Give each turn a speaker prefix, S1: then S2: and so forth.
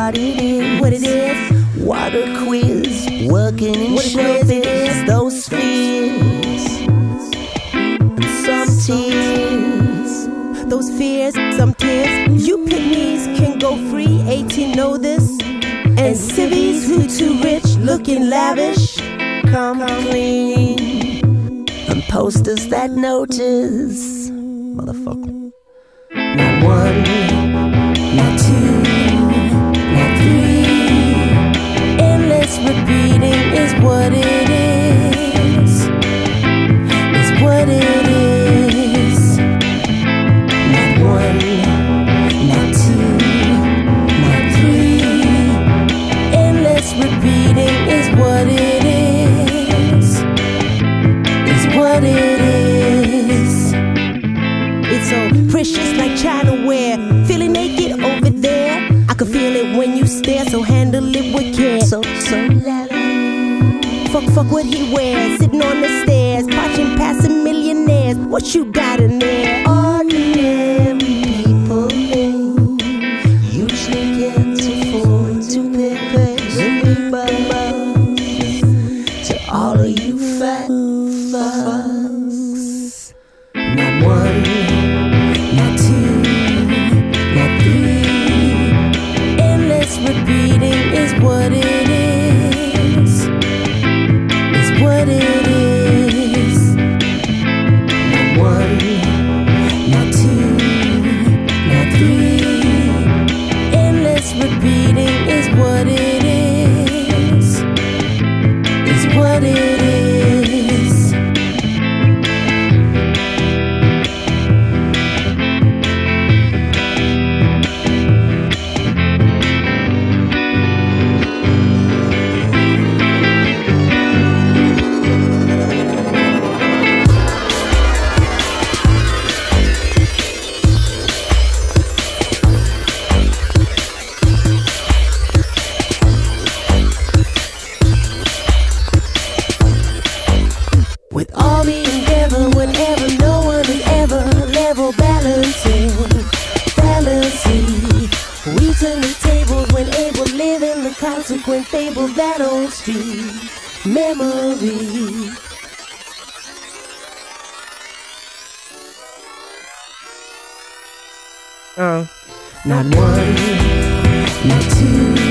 S1: what it is.
S2: What it is?
S1: Water quiz, working in showbiz. Those fears and some tears.
S2: Those fears, some tears. You pygmies can go free, 18 know this. And civvies who too rich, looking lavish, come clean.
S1: And posters that notice, motherfucker. Not one,
S2: not two, not three. Endless repeating is what it is. Is what it is. Not one, not two, not three. Endless repeating is what it is. Is what it is. It's so precious like China ware. Feeling naked over there. I can feel it when you stare, so handle it with care.
S1: so loud.
S2: Fuck what he wears. Sitting on the stairs, watching passing millionaires. What you got in there?
S1: Ordinary people usually can't afford to pay the bubbles to all of you fat fucks. Not one,
S2: Not two, not three. Endless repeating is what it is. Is what it is.
S1: not one,
S2: Not two, not three. Endless repeating is what it is. Is what it is. With all the endeavor, whenever no one is ever level balancing, fallacy. We turn the tables when able, living the consequent fable, that old street memory. Not one, not two,